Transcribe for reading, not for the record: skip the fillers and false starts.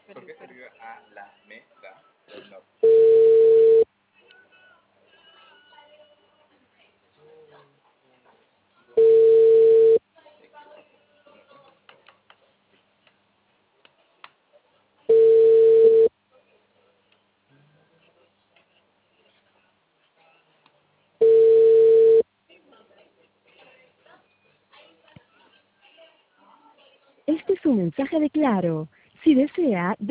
¿Por qué escribe a la mesa del norte? Este es un mensaje de Claro. Si desea